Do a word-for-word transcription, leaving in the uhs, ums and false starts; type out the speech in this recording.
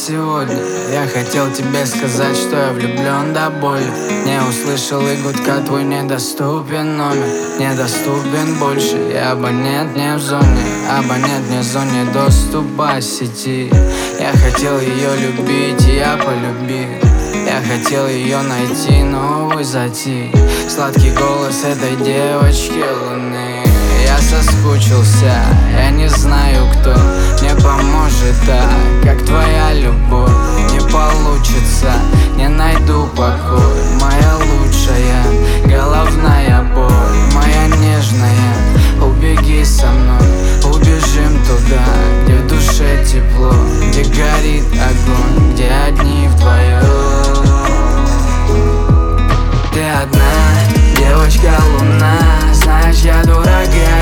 сегодня. Я хотел тебе сказать, что я влюблен до боли. Не услышал и гудка твой недоступен номер. Недоступен больше, и абонент не в зоне. Абонент не в зоне доступа сети. Я хотел ее любить, и я полюбил. Я хотел ее найти, но увы зайти. Сладкий голос этой девочки луны. Я соскучился, я не знаю, кто мне поможет так, как твоя любовь. Не получится, не найду покой. Моя лучшая головная боль, моя нежная, убеги со мной. Убежим туда, где в душе тепло, где горит огонь, где одни вдвоем. Ты одна, девочка луна. Знаешь, я дурак, я